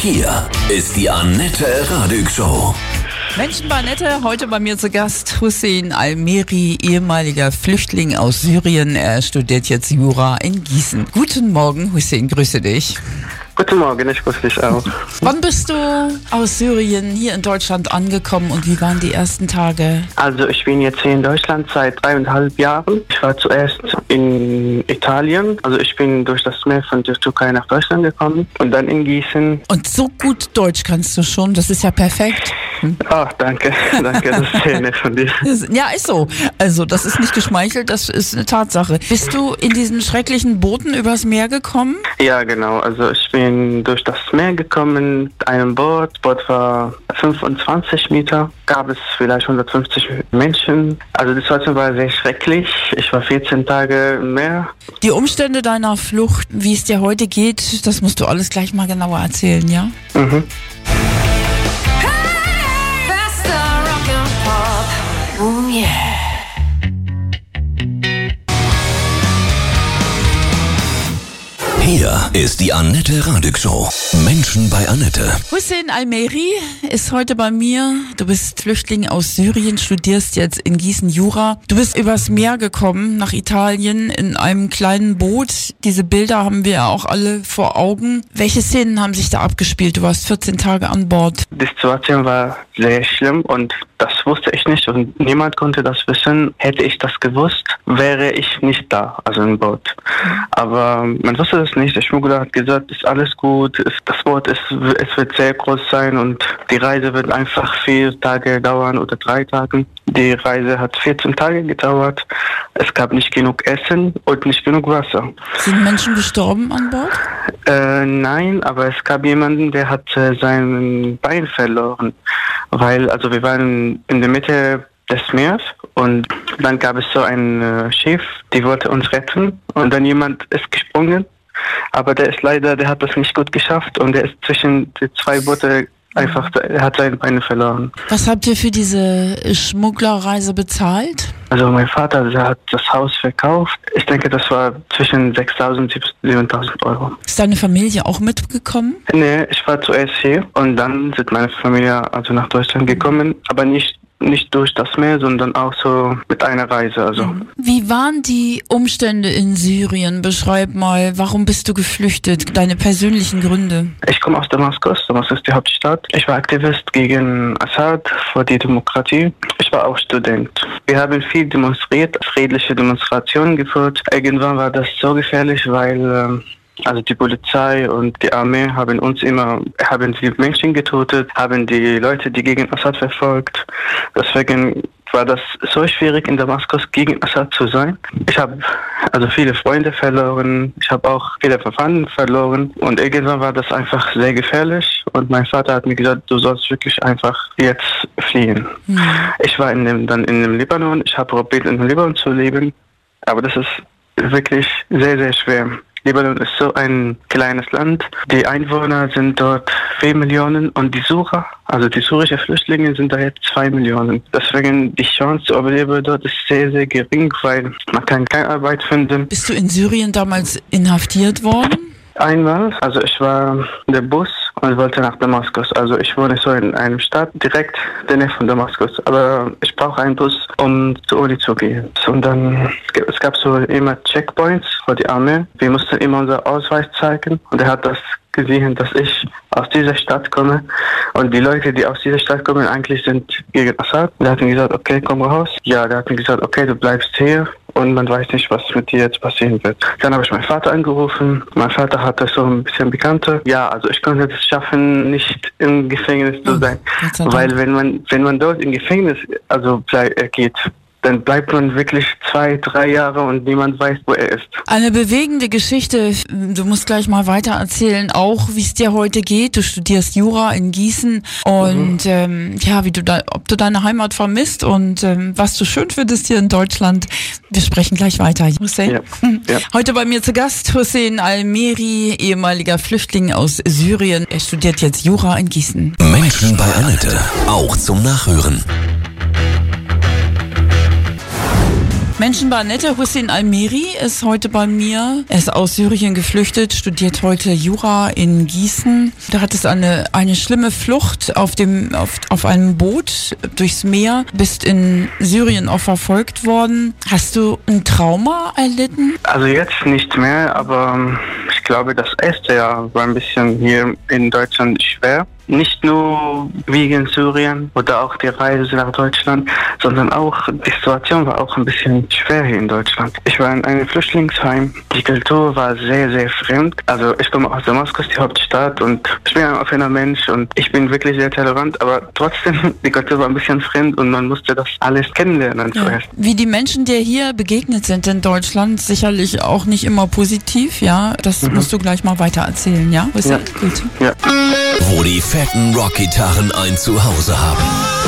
Hier ist die Annette Radig Show. Menschen bei Annette, heute bei mir zu Gast Hussein Al-Meri, ehemaliger Flüchtling aus Syrien. Er studiert jetzt Jura in Gießen. Guten Morgen, Hussein, grüße dich. Guten Morgen, ich grüße dich auch. Wann bist du aus Syrien hier in Deutschland angekommen und wie waren die ersten Tage? Also ich bin jetzt hier in Deutschland seit 3,5 Jahren. Ich war zuerst in Italien. Also ich bin durch das Meer von der Türkei nach Deutschland gekommen und dann in Gießen. Und so gut Deutsch kannst du schon, das ist ja perfekt. Ach, danke, das ist sehr nett von dir. Ja, ist so. Also das ist nicht geschmeichelt, das ist eine Tatsache. Bist du in diesen schrecklichen Booten übers Meer gekommen? Ja, genau. Also ich bin durch das Meer gekommen mit einem Boot. Das Boot war 25 Meter. Gab es vielleicht 150 Menschen. Also die Situation war sehr schrecklich. Ich war 14 Tage im Meer. Die Umstände deiner Flucht, wie es dir heute geht, das musst du alles gleich mal genauer erzählen, ja? Mhm. Oh yeah. Hier ist die Annette Radig Show. Menschen bei Annette. Hussein Al-Meri ist heute bei mir. Du bist Flüchtling aus Syrien, studierst jetzt in Gießen Jura. Du bist übers Meer gekommen nach Italien in einem kleinen Boot. Diese Bilder haben wir ja auch alle vor Augen. Welche Szenen haben sich da abgespielt? Du warst 14 Tage an Bord. Die Situation war sehr schlimm und das wusste ich nicht und niemand konnte das wissen. Hätte ich das gewusst, wäre ich nicht da, also im Boot. Aber man wusste das nicht. Der Schmuggler hat gesagt, ist alles gut, das Boot es wird sehr groß sein und die Reise wird einfach 4 Tage dauern oder 3 Tage. Die Reise hat 14 Tage gedauert. Es gab nicht genug Essen und nicht genug Wasser. Sind Menschen gestorben an Bord? Nein, aber es gab jemanden, der hat sein Bein verloren. Weil, also wir waren in der Mitte des Meeres und dann gab es so ein Schiff, die wollte uns retten und dann jemand ist gesprungen, aber der hat das nicht gut geschafft und der ist zwischen die 2 Boote einfach, er hat seine Beine verloren. Was habt ihr für diese Schmugglerreise bezahlt? Also mein Vater, der hat das Haus verkauft. Ich denke, das war zwischen 6.000 und 7.000 Euro. Ist deine Familie auch mitgekommen? Nee, ich war zuerst hier und dann sind meine Familie also nach Deutschland gekommen, aber nicht durch das Meer, sondern auch so mit einer Reise. Also. Wie waren die Umstände in Syrien? Beschreib mal, warum bist du geflüchtet? Deine persönlichen Gründe. Ich komme aus Damaskus. Damaskus ist die Hauptstadt. Ich war Aktivist gegen Assad, für die Demokratie. Ich war auch Student. Wir haben viel demonstriert, friedliche Demonstrationen geführt. Irgendwann war das so gefährlich, weil also die Polizei und die Armee haben die Menschen getötet, haben die Leute, die gegen Assad verfolgt. Deswegen war das so schwierig in Damaskus gegen Assad zu sein. Ich habe also viele Freunde verloren, ich habe auch viele Verwandte verloren und irgendwann war das einfach sehr gefährlich und mein Vater hat mir gesagt, du sollst wirklich einfach jetzt fliehen. Ich war dann in dem Libanon, ich habe probiert in dem Libanon zu leben, aber das ist wirklich sehr, sehr schwer. Libanon ist so ein kleines Land. Die Einwohner sind dort 4 Millionen und die syrische Flüchtlinge sind da jetzt 2 Millionen. Deswegen die Chance zu überleben dort ist sehr, sehr gering, weil man kann keine Arbeit finden. Bist du in Syrien damals inhaftiert worden? Einmal, also ich war in der Bus und wollte nach Damaskus. Also ich wohne so in einem Stadt direkt in der Nähe von Damaskus. Aber ich brauche einen Bus, um zur Uni zu gehen. Und dann, es gab so immer Checkpoints für die Armee. Wir mussten immer unseren Ausweis zeigen. Und er hat das gesehen, dass ich aus dieser Stadt komme. Und die Leute, die aus dieser Stadt kommen, eigentlich sind gegen Assad. Der hat mir gesagt, okay, komm raus. Ja, der hat mir gesagt, okay, du bleibst hier. Und man weiß nicht, was mit dir jetzt passieren wird. Dann habe ich meinen Vater angerufen. Mein Vater hatte so ein bisschen Bekannte. Ja, also ich konnte es schaffen, nicht im Gefängnis zu sein. Weil wenn man dort im Gefängnis geht, dann bleibt man wirklich 2, 3 Jahre und niemand weiß, wo er ist. Eine bewegende Geschichte. Du musst gleich mal weiter erzählen, auch wie es dir heute geht. Du studierst Jura in Gießen und ob du deine Heimat vermisst und was du schön findest hier in Deutschland. Wir sprechen gleich weiter. Hussein. Ja. Heute bei mir zu Gast Hussein Al-Meri, ehemaliger Flüchtling aus Syrien. Er studiert jetzt Jura in Gießen. Menschen bei Annette, auch zum Nachhören. Menschen bei Annette. Hussein Almeri ist heute bei mir. Er ist aus Syrien geflüchtet, studiert heute Jura in Gießen. Du hattest eine schlimme Flucht auf einem Boot durchs Meer, bist in Syrien auch verfolgt worden. Hast du ein Trauma erlitten? Also jetzt nicht mehr, aber ich glaube, das erste Jahr war ein bisschen hier in Deutschland schwer. Nicht nur wegen Syrien oder auch die Reise nach Deutschland, sondern auch die Situation war auch ein bisschen schwer hier in Deutschland. Ich war in einem Flüchtlingsheim. Die Kultur war sehr, sehr fremd. Also ich komme aus Damaskus, die Hauptstadt, und ich bin ein offener Mensch und ich bin wirklich sehr tolerant, aber trotzdem, die Kultur war ein bisschen fremd und man musste das alles kennenlernen zuerst. Wie die Menschen dir hier begegnet sind in Deutschland, sicherlich auch nicht immer positiv, ja. Das musst du gleich mal weiter erzählen, ja? Ja. Gut. Ja. Wo die fetten Rockgitarren ein Zuhause haben.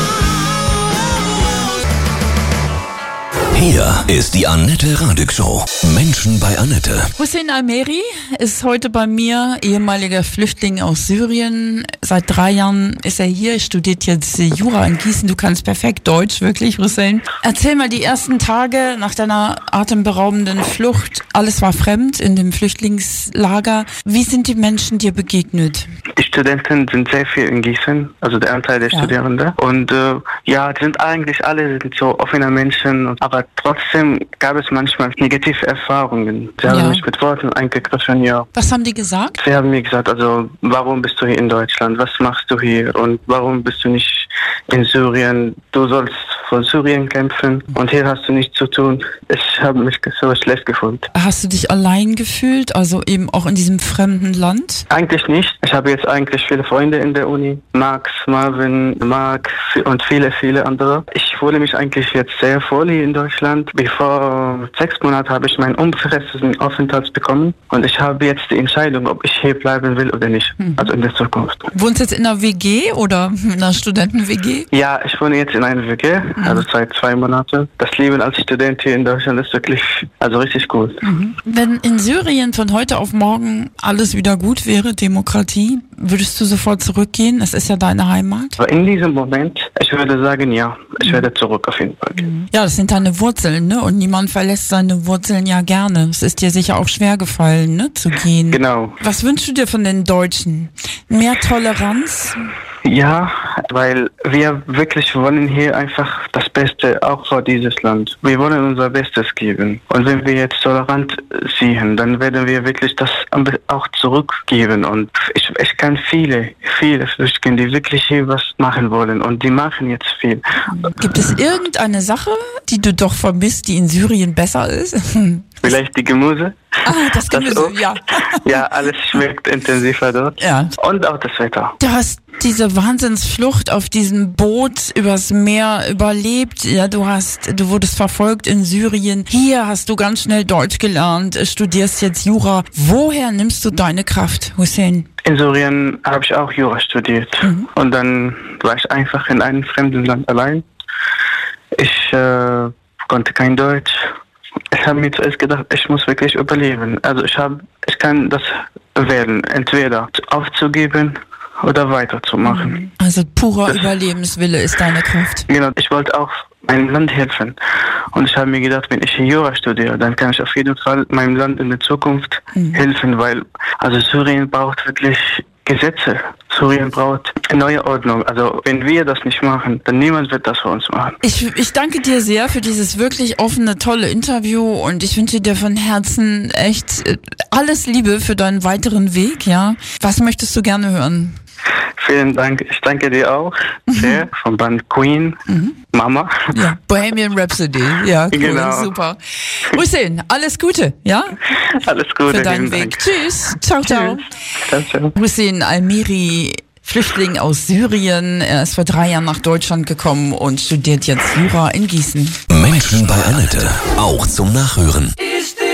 Hier ist die Annette Radig Show. Menschen bei Annette. Hussein Almeri ist heute bei mir, ehemaliger Flüchtling aus Syrien. Seit 3 Jahren ist er hier, studiert jetzt Jura in Gießen. Du kannst perfekt Deutsch, wirklich, Hussein. Erzähl mal die ersten Tage nach deiner atemberaubenden Flucht. Alles war fremd in dem Flüchtlingslager. Wie sind die Menschen dir begegnet? Die Studenten sind sehr viel in Gießen, also der Anteil der Studierenden. Und die sind eigentlich alle so offene Menschen, aber trotzdem gab es manchmal negative Erfahrungen. Sie haben mich mit Worten eingegriffen, ja. Was haben die gesagt? Sie haben mir gesagt, also warum bist du hier in Deutschland? Was machst du hier? Und warum bist du nicht in Syrien? Du sollst von Syrien kämpfen und hier hast du nichts zu tun. Ich habe mich so schlecht gefühlt. Hast du dich allein gefühlt, also eben auch in diesem fremden Land? Eigentlich nicht. Ich habe jetzt eigentlich viele Freunde in der Uni. Max, Marvin, Mark und viele, viele andere. Ich fühle mich eigentlich jetzt sehr wohl hier in Deutschland. Bevor 6 Monaten habe ich meinen unbefristeten Aufenthalt bekommen und ich habe jetzt die Entscheidung, ob ich hier bleiben will oder nicht, also in der Zukunft. Wohnst du jetzt in einer WG oder in einer Studenten-WG? Ja, ich wohne jetzt in einer WG, also seit 2 Monaten. Das Leben als Student hier in Deutschland ist wirklich, also richtig gut. Wenn in Syrien von heute auf morgen alles wieder gut wäre, Demokratie, würdest du sofort zurückgehen? Es ist ja deine Heimat. Aber in diesem Moment, ich würde sagen, ja, ich werde zurück auf jeden Fall. Ja, das sind deine Wurzeln, ne? Und niemand verlässt seine Wurzeln ja gerne. Es ist dir sicher auch schwer gefallen, ne? Zu gehen. Genau. Was wünschst du dir von den Deutschen? Mehr Toleranz? Ja, weil wir wirklich wollen hier einfach das Beste auch für dieses Land. Wir wollen unser Bestes geben. Und wenn wir jetzt tolerant sehen, dann werden wir wirklich das auch zurückgeben. Und ich kann viele Flüchtlinge, die wirklich hier was machen wollen. Und die machen jetzt viel. Gibt es irgendeine Sache, die du doch vermisst, die in Syrien besser ist? Vielleicht die Gemüse. Das Gemüse, ja. Ja, alles schmeckt intensiver dort. Ja. Und auch das Wetter. Du hast diese Wahnsinnsflucht auf diesem Boot übers Meer überlebt. Ja, du wurdest verfolgt in Syrien. Hier hast du ganz schnell Deutsch gelernt, studierst jetzt Jura. Woher nimmst du deine Kraft, Hussein? In Syrien habe ich auch Jura studiert. Und dann war ich einfach in einem fremden Land allein. Ich konnte kein Deutsch. Ich habe mir zuerst gedacht, ich muss wirklich überleben. Also ich kann das wählen, entweder aufzugeben oder weiterzumachen. Also purer Überlebenswille ist deine Kraft. Genau, ich wollte auch meinem Land helfen. Und ich habe mir gedacht, wenn ich Jura studiere, dann kann ich auf jeden Fall meinem Land in der Zukunft helfen, weil also Syrien braucht wirklich Gesetze. Syrien braucht eine neue Ordnung. Also wenn wir das nicht machen, dann niemand wird das für uns machen. Ich danke dir sehr für dieses wirklich offene, tolle Interview und ich wünsche dir von Herzen echt alles Liebe für deinen weiteren Weg, ja. Was möchtest du gerne hören? Vielen Dank. Ich danke dir auch sehr vom Band Queen, Mama. Ja, Bohemian Rhapsody. Ja, cool, genau. Super. Hussein, alles Gute, ja? Alles Gute. Für deinen Weg. Dank. Tschüss. Ciao, ciao. Ciao, ciao. Hussein Almeri, Flüchtling aus Syrien. Er ist vor 3 Jahren nach Deutschland gekommen und studiert jetzt Jura in Gießen. Menschen bei Annette. Auch zum Nachhören. Ich